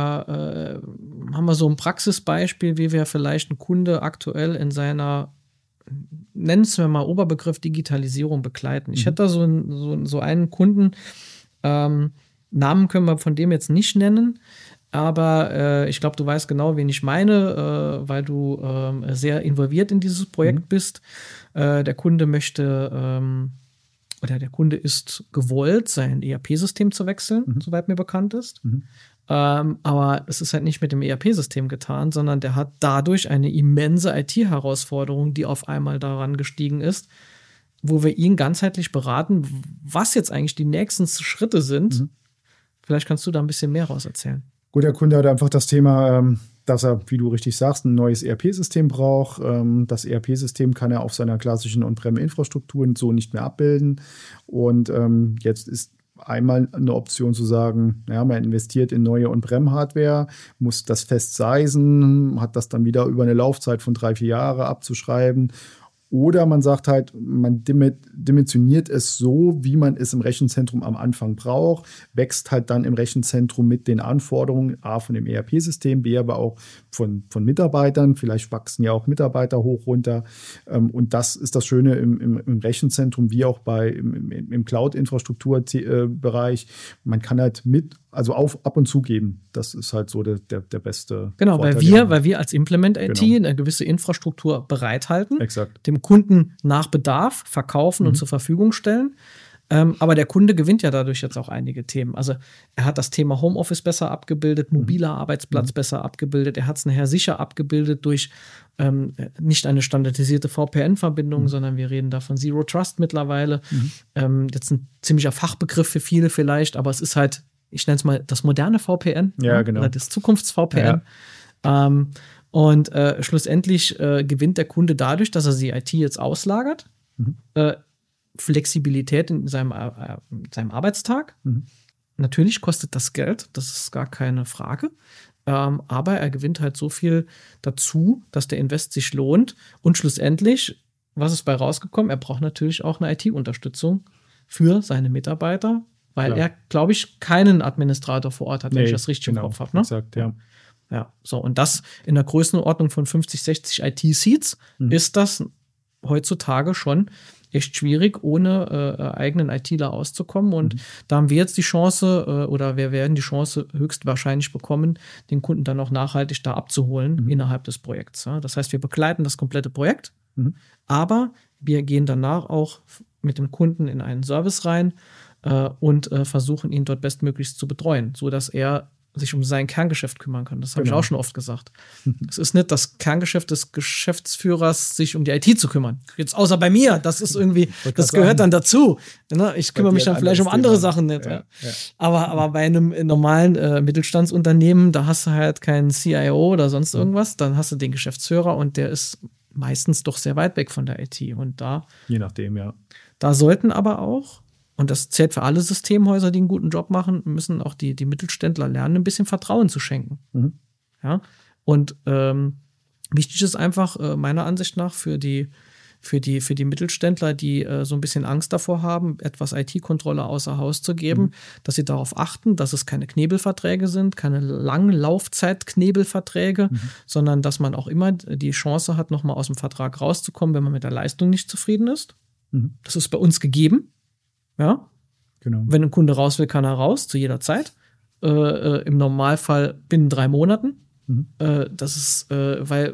äh, haben wir so ein Praxisbeispiel, wie wir vielleicht einen Kunde aktuell in seiner, nennen es wir mal Oberbegriff Digitalisierung begleiten. Ich mhm. hätte da so, ein, so, so einen Kunden, ähm, Namen können wir von dem jetzt nicht nennen, aber äh, ich glaube, du weißt genau, wen ich meine, äh, weil du äh, sehr involviert in dieses Projekt mhm. bist. Äh, der Kunde möchte ähm, oder der Kunde ist gewollt, sein E R P-System zu wechseln, mhm. soweit mir bekannt ist. Mhm. Ähm, aber es ist halt nicht mit dem E R P-System getan, sondern der hat dadurch eine immense I T-Herausforderung, die auf einmal daran gestiegen ist, wo wir ihn ganzheitlich beraten, was jetzt eigentlich die nächsten Schritte sind. Mhm. Vielleicht kannst du da ein bisschen mehr raus erzählen. Gut, der Kunde hat einfach das Thema, ähm dass er, wie du richtig sagst, ein neues E R P-System braucht. Das E R P-System kann er auf seiner klassischen On-Prem-Infrastruktur so nicht mehr abbilden. Und ähm, jetzt ist einmal eine Option zu sagen, ja, man investiert in neue On-Prem-Hardware, muss das fest sizen, hat das dann wieder über eine Laufzeit von drei, vier Jahre abzuschreiben. Oder man sagt halt, man dimensioniert es so, wie man es im Rechenzentrum am Anfang braucht, wächst halt dann im Rechenzentrum mit den Anforderungen, A, von dem E R P-System, B, aber auch von, von Mitarbeitern. Vielleicht wachsen ja auch Mitarbeiter hoch, runter. Und das ist das Schöne im, im, im Rechenzentrum, wie auch bei, im, im Cloud-Infrastrukturbereich. Man kann halt mit, also auf, ab und zu geben. Das ist halt so der, der, der beste Genau, Vorteil, weil wir, weil wir als Implement-I T genau. eine gewisse Infrastruktur bereithalten, Exakt. dem Kunden nach Bedarf verkaufen mhm. und zur Verfügung stellen. Ähm, aber der Kunde gewinnt ja dadurch jetzt auch einige Themen. Also er hat das Thema Homeoffice besser abgebildet, mobiler mhm. Arbeitsplatz mhm. besser abgebildet. Er hat es nachher sicher abgebildet durch ähm, nicht eine standardisierte V P N-Verbindung, mhm. sondern wir reden da von Zero Trust mittlerweile. Mhm. Ähm, jetzt ein ziemlicher Fachbegriff für viele vielleicht, aber es ist halt, ich nenne es mal das moderne V P N, ja, genau. oder das Zukunfts-V P N. Ja. Ähm, und äh, schlussendlich äh, gewinnt der Kunde dadurch, dass er die I T jetzt auslagert, mhm. äh, Flexibilität in seinem, äh, seinem Arbeitstag. Mhm. Natürlich kostet das Geld, das ist gar keine Frage. Ähm, aber er gewinnt halt so viel dazu, dass der Invest sich lohnt. Und schlussendlich, was ist bei rausgekommen? Er braucht natürlich auch eine I T-Unterstützung für seine Mitarbeiter, weil Klar. er, glaube ich, keinen Administrator vor Ort hat, nee, wenn ich das richtig genau, im Kopf habe. Ne? Exakt, ja. Ja, so. Und das in der Größenordnung von fünfzig, sechzig I T-Seats mhm. ist das heutzutage schon echt schwierig, ohne äh, eigenen ITler auszukommen. Und mhm. da haben wir jetzt die Chance, äh, oder wir werden die Chance höchstwahrscheinlich bekommen, den Kunden dann auch nachhaltig da abzuholen mhm. innerhalb des Projekts. Ja? Das heißt, wir begleiten das komplette Projekt, mhm. aber wir gehen danach auch mit dem Kunden in einen Service rein äh, und äh, versuchen, ihn dort bestmöglichst zu betreuen, sodass er sich um sein Kerngeschäft kümmern kann. Das habe genau. ich auch schon oft gesagt. Es ist nicht das Kerngeschäft des Geschäftsführers, sich um die I T zu kümmern. Jetzt außer bei mir. Das ist irgendwie, das gehört sagen. dann dazu. Ich kümmere mich dann vielleicht um andere Thema. Sachen nicht. Ja, ja. Aber, aber bei einem normalen äh, Mittelstandsunternehmen, da hast du halt keinen C I O oder sonst irgendwas. Dann hast du den Geschäftsführer und der ist meistens doch sehr weit weg von der I T. Und da, je nachdem, ja. Da sollten aber auch, und das zählt für alle Systemhäuser, die einen guten Job machen, müssen auch die, die Mittelständler lernen, ein bisschen Vertrauen zu schenken. Mhm. Ja? Und ähm, Wichtig ist einfach, äh, meiner Ansicht nach, für die, für die, für die Mittelständler, die äh, so ein bisschen Angst davor haben, etwas I T-Kontrolle außer Haus zu geben, mhm. dass sie darauf achten, dass es keine Knebelverträge sind, keine langen Laufzeit-Knebelverträge, mhm. sondern dass man auch immer die Chance hat, nochmal aus dem Vertrag rauszukommen, wenn man mit der Leistung nicht zufrieden ist. Mhm. Das ist bei uns gegeben. Ja. Genau. Wenn ein Kunde raus will, kann er raus, zu jeder Zeit. Äh, äh, im Normalfall binnen drei Monaten. Mhm. Äh, das ist, äh, weil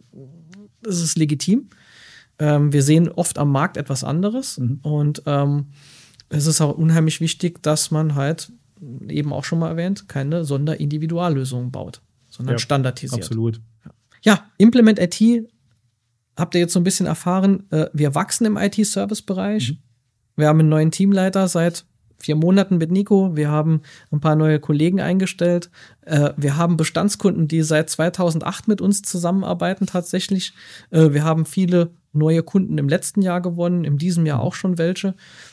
das ist legitim. Ähm, wir sehen oft am Markt etwas anderes. Mhm. Und ähm, es ist auch unheimlich wichtig, dass man halt, eben auch schon mal erwähnt, keine Sonderindividuallösungen baut, sondern ja, standardisiert. Absolut. Ja, Implement I T, habt ihr jetzt so ein bisschen erfahren, äh, wir wachsen im I T-Service-Bereich. Mhm. Wir haben einen neuen Teamleiter seit vier Monaten mit Nico. Wir haben ein paar neue Kollegen eingestellt. Äh, wir haben Bestandskunden, die seit zweitausendacht mit uns zusammenarbeiten tatsächlich. Äh, wir haben viele neue Kunden im letzten Jahr gewonnen, in diesem Jahr auch schon welche.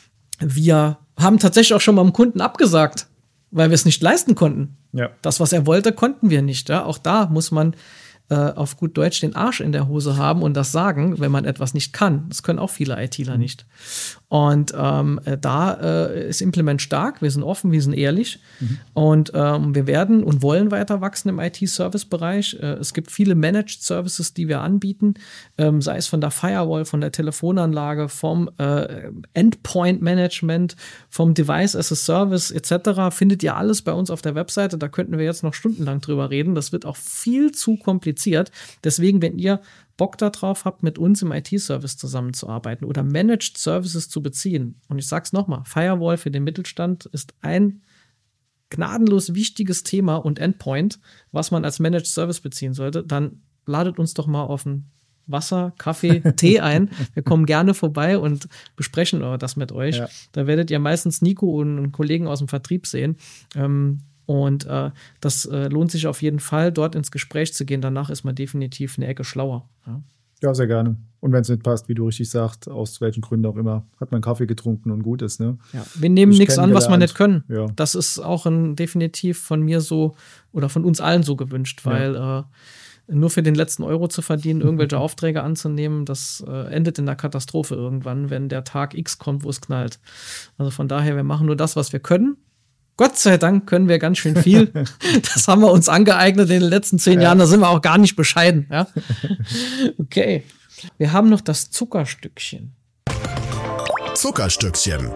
Wir haben tatsächlich auch schon mal einem Kunden abgesagt, weil wir es nicht leisten konnten. Ja. Das, was er wollte, konnten wir nicht. Ja? Auch da muss man äh, auf gut Deutsch den Arsch in der Hose haben und das sagen, wenn man etwas nicht kann. Das können auch viele ITler nicht. Und ähm, da äh, ist Implement stark. Wir sind offen, wir sind ehrlich. Mhm. Und ähm, wir werden und wollen weiter wachsen im I T-Service-Bereich. Äh, es gibt viele Managed Services, die wir anbieten, ähm, sei es von der Firewall, von der Telefonanlage, vom äh, Endpoint-Management, vom Device as a Service et cetera. Findet ihr alles bei uns auf der Webseite. Da könnten wir jetzt noch stundenlang drüber reden. Das wird auch viel zu kompliziert. Deswegen, wenn ihr Bock darauf habt, mit uns im I T-Service zusammenzuarbeiten oder Managed Services zu beziehen, und ich sag's nochmal, Firewall für den Mittelstand ist ein gnadenlos wichtiges Thema und Endpoint, was man als Managed Service beziehen sollte, dann ladet uns doch mal auf ein Wasser, Kaffee, Tee ein. Wir kommen gerne vorbei und besprechen das mit euch. Ja. Da werdet ihr meistens Nico und einen Kollegen aus dem Vertrieb sehen. Ähm, Und äh, das äh, lohnt sich auf jeden Fall, dort ins Gespräch zu gehen. Danach ist man definitiv eine Ecke schlauer. Ja, ja, sehr gerne. Und wenn es nicht passt, wie du richtig sagst, aus welchen Gründen auch immer, hat man Kaffee getrunken und gut ist. Ne? Ja, wir nehmen nichts an, was wir nicht können. Ja. Das ist auch ein, definitiv von mir so oder von uns allen so gewünscht, weil ja. äh, nur für den letzten Euro zu verdienen, irgendwelche Aufträge anzunehmen, das äh, endet in der Katastrophe irgendwann, wenn der Tag X kommt, wo es knallt. Also von daher, wir machen nur das, was wir können. Gott sei Dank können wir ganz schön viel. Das haben wir uns angeeignet in den letzten zehn ja. Jahren. Da sind wir auch gar nicht bescheiden. Ja? Okay. Wir haben noch das Zuckerstückchen. Zuckerstückchen.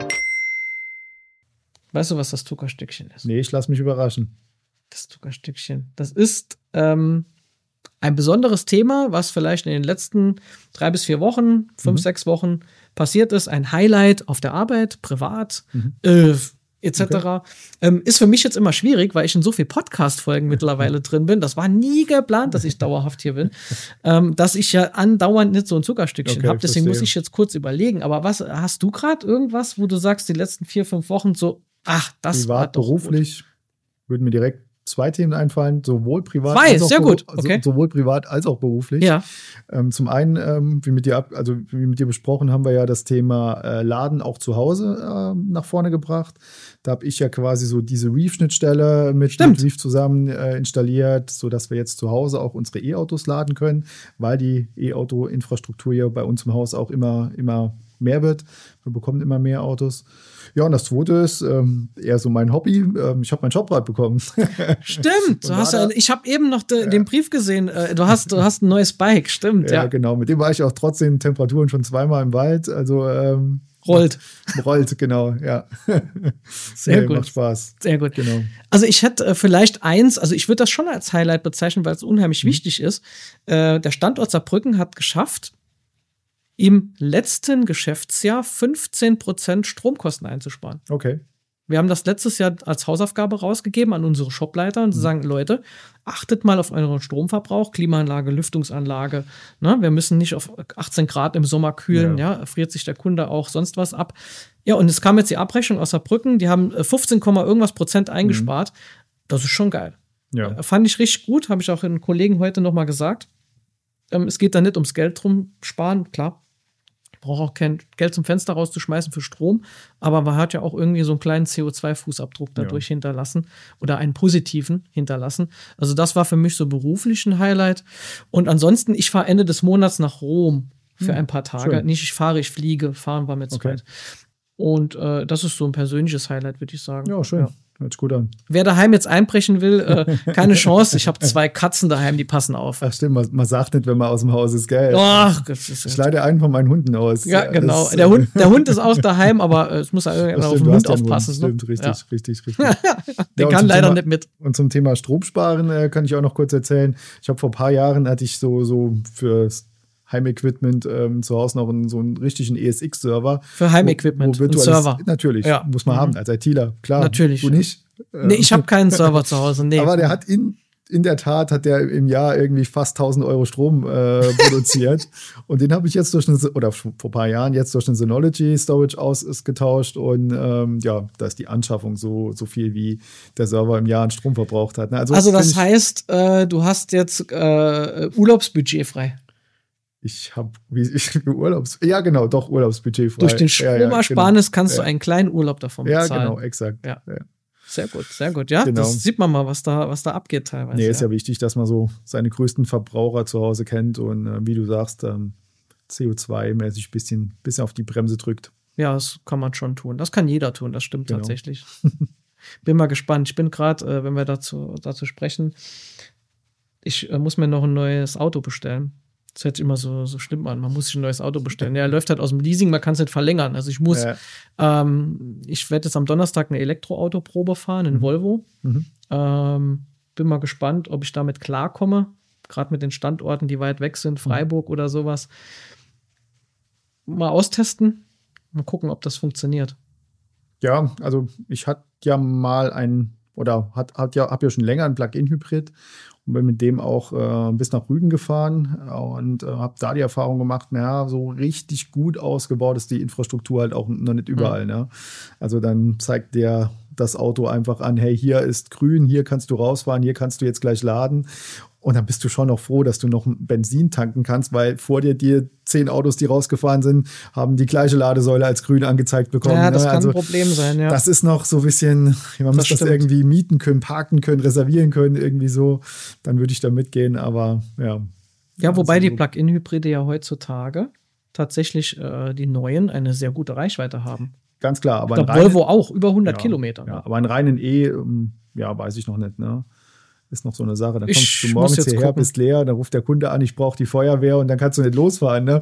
Weißt du, was das Zuckerstückchen ist? Nee, ich lasse mich überraschen. Das Zuckerstückchen. Das ist ähm, ein besonderes Thema, was vielleicht in den letzten drei bis vier Wochen, fünf, mhm. sechs Wochen passiert ist. Ein Highlight auf der Arbeit, privat, mhm. äh, et cetera. Okay. Ähm, ist für mich jetzt immer schwierig, weil ich in so viel Podcast-Folgen mittlerweile drin bin. Das war nie geplant, dass ich dauerhaft hier bin. Ähm, dass ich ja andauernd nicht so ein Zuckerstückchen okay, habe. Deswegen verstehe. Muss ich jetzt kurz überlegen. Aber was hast du gerade irgendwas, wo du sagst, die letzten vier, fünf Wochen so, ach, das privat, war doch beruflich, gut. Würden mir direkt zwei Themen einfallen, sowohl privat, Zwei, als auch sehr gut. Okay. so, sowohl privat als auch beruflich. Ja. Ähm, zum einen, ähm, wie mit dir ab, also wie mit dir besprochen, haben wir ja das Thema äh, Laden auch zu Hause äh, nach vorne gebracht. Da habe ich ja quasi so diese Reef-Schnittstelle mit, mit Reef zusammen äh, installiert, sodass wir jetzt zu Hause auch unsere E-Autos laden können, weil die E-Auto-Infrastruktur ja bei uns im Haus auch immer, immer mehr wird. Wir bekommen immer mehr Autos. Ja, und das Zweite ist ähm, eher so mein Hobby. Ähm, ich habe mein Jobrad bekommen. Stimmt. Du hast ja, ich habe eben noch de, ja. den Brief gesehen. Äh, du, hast, du hast ein neues Bike. Stimmt, ja. Ja, genau. Mit dem war ich auch trotz den Temperaturen schon zweimal im Wald. Also ähm, rollt. Rollt, genau, ja. Sehr nee, gut. Macht Spaß. Sehr gut. Genau. Also ich hätte äh, vielleicht eins, also ich würde das schon als Highlight bezeichnen, weil es unheimlich mhm. wichtig ist. Äh, der Standort Saarbrücken hat geschafft, im letzten Geschäftsjahr fünfzehn Prozent Stromkosten einzusparen. Okay. Wir haben das letztes Jahr als Hausaufgabe rausgegeben an unsere Shopleiter und mhm. sagen, Leute, achtet mal auf euren Stromverbrauch, Klimaanlage, Lüftungsanlage. Ne? Wir müssen nicht auf achtzehn Grad im Sommer kühlen, ja. ja, friert sich der Kunde auch sonst was ab. Ja, und es kam jetzt die Abrechnung aus Saarbrücken, die haben fünfzehn, irgendwas Prozent eingespart. Mhm. Das ist schon geil. Ja. Fand ich richtig gut, habe ich auch den Kollegen heute nochmal gesagt. Ähm, es geht da nicht ums Geld drum sparen, klar. braucht auch kein Geld zum Fenster rauszuschmeißen für Strom, aber man hat ja auch irgendwie so einen kleinen C O zwei Fußabdruck dadurch ja. hinterlassen oder einen positiven hinterlassen. Also das war für mich so beruflich ein Highlight. Und ansonsten, ich fahre Ende des Monats nach Rom für ein paar Tage. Schön. Nicht ich fahre, ich fliege, fahren wir mit zweit. Okay. Und äh, das ist so ein persönliches Highlight, würde ich sagen. Ja, schön. Ja. Hört sich gut an. Wer daheim jetzt einbrechen will, äh, keine Chance. Ich habe zwei Katzen daheim, die passen auf. Ach stimmt, man, man sagt nicht, wenn man aus dem Haus ist, gell? Ach, das ist ich leite einen von meinen Hunden aus. Ja, genau. Das, der, Hund, der Hund ist auch daheim, aber äh, es muss ja irgendjemand auf den Hund aufpassen. Stimmt, ne? richtig, ja. richtig, richtig. Der ja, kann leider Thema, nicht mit. Und zum Thema Stromsparen äh, kann ich auch noch kurz erzählen. Ich habe vor ein paar Jahren, hatte ich so, so fürs Heimequipment ähm, zu Hause noch einen, so einen richtigen E S X-Server. Für Heimequipment, ein Server. Natürlich, ja. muss man mhm. haben, als ITler, klar. Natürlich. Du nicht? Nee, ich habe keinen Server zu Hause, nee. Aber der hat in, in der Tat, hat der im Jahr irgendwie fast tausend Euro Strom äh, produziert. Und den habe ich jetzt durch eine, oder vor ein paar Jahren jetzt durch eine Synology Storage ausgetauscht. Und ähm, ja, da ist die Anschaffung so, so viel, wie der Server im Jahr an Strom verbraucht hat. Also, also das heißt, äh, du hast jetzt äh, Urlaubsbudget frei. Ich habe wie ich Urlaubs ja genau doch Urlaubsbudget frei. Durch den Stromersparnis ja, ja, genau. kannst du einen kleinen Urlaub davon bezahlen. Ja, genau, exakt. Ja. Ja. Sehr gut, sehr gut. Ja, genau. Das sieht man mal, was da, was da abgeht teilweise. Nee, ist ja. ja wichtig, dass man so seine größten Verbraucher zu Hause kennt und äh, wie du sagst, ähm, C O zwei mäßig ein bisschen, bisschen auf die Bremse drückt. Ja, das kann man schon tun. Das kann jeder tun, das stimmt genau. tatsächlich. Bin mal gespannt. Ich bin gerade, äh, wenn wir dazu, dazu sprechen, ich äh, muss mir noch ein neues Auto bestellen. Das hört sich immer so, so schlimm an. Man muss sich ein neues Auto bestellen. Ja, er läuft halt aus dem Leasing, man kann es nicht verlängern. Also ich muss, ja. ähm, ich werde jetzt am Donnerstag eine Elektroautoprobe fahren in mhm. Volvo. Mhm. Ähm, bin mal gespannt, ob ich damit klarkomme. Gerade mit den Standorten, die weit weg sind, Freiburg mhm. oder sowas. Mal austesten. Mal gucken, ob das funktioniert. Ja, also ich hatte ja mal ein, oder hat, hat ja, habe ja schon länger ein Plug-in-Hybrid und bin mit dem auch äh, bis nach Rügen gefahren und äh, habe da die Erfahrung gemacht, naja, so richtig gut ausgebaut ist die Infrastruktur halt auch noch nicht überall. Mhm. Ne? Also dann zeigt der das Auto einfach an, hey, hier ist grün, hier kannst du rausfahren, hier kannst du jetzt gleich laden. Und dann bist du schon noch froh, dass du noch Benzin tanken kannst, weil vor dir die zehn Autos, die rausgefahren sind, haben die gleiche Ladesäule als grün angezeigt bekommen. Ja, das ne? kann also, ein Problem sein, ja. Das ist noch so ein bisschen, man das muss stimmt. das irgendwie mieten können, parken können, reservieren können, irgendwie so. Dann würde ich da mitgehen, aber ja. Ja, wobei also, die Plug-in-Hybride ja heutzutage tatsächlich äh, die neuen eine sehr gute Reichweite haben. Ganz klar. Aber ich glaube, Volvo auch, über hundert ja, Kilometer. Ja, aber einen reinen E, ja, weiß ich noch nicht, ne? Ist noch so eine Sache. Dann ich kommst du morgens hierher, gucken. Bist leer, dann ruft der Kunde an, ich brauche die Feuerwehr und dann kannst du nicht losfahren, ne?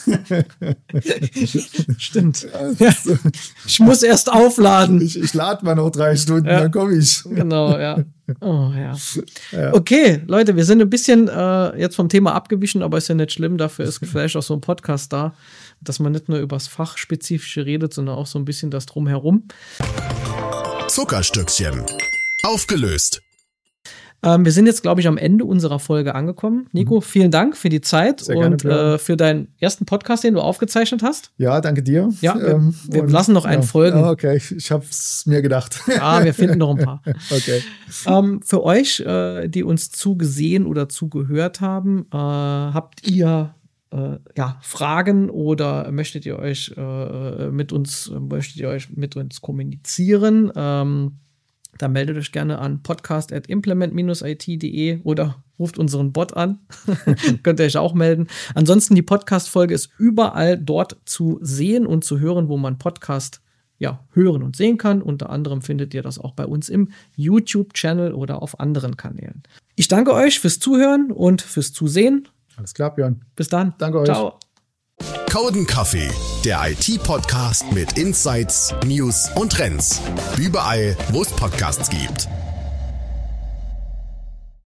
Stimmt. Ja. Ich muss erst aufladen. Ich, ich lade mal noch drei Stunden, ja. Dann komme ich. Genau, ja. Oh, ja. ja. Okay, Leute, wir sind ein bisschen äh, jetzt vom Thema abgewichen, aber ist ja nicht schlimm. Dafür ist vielleicht auch so ein Podcast da, dass man nicht nur über das Fachspezifische redet, sondern auch so ein bisschen das Drumherum. Zuckerstückchen. Aufgelöst. Ähm, wir sind jetzt, glaube ich, am Ende unserer Folge angekommen. Nico, vielen Dank für die Zeit Sehr und gerne, äh, für deinen ersten Podcast, den du aufgezeichnet hast. Ja, danke dir. Ja, wir, ähm, wir lassen noch einen ja. folgen. Ah, okay, ich habe es mir gedacht. Ja, wir finden noch ein paar. Okay. Ähm, für euch, äh, die uns zugesehen oder zugehört haben, äh, habt ihr äh, ja, Fragen oder möchtet ihr euch äh, mit uns, möchtet ihr euch mit uns kommunizieren? Ähm, Dann meldet euch gerne an podcast at implement dash I T punkt de oder ruft unseren Bot an. Könnt ihr euch auch melden. Ansonsten, die Podcast-Folge ist überall dort zu sehen und zu hören, wo man Podcast ja, hören und sehen kann. Unter anderem findet ihr das auch bei uns im YouTube-Channel oder auf anderen Kanälen. Ich danke euch fürs Zuhören und fürs Zusehen. Alles klar, Björn. Bis dann. Danke euch. Ciao. Code Kaffee, der I T-Podcast mit Insights, News und Trends. Überall, wo es Podcasts gibt.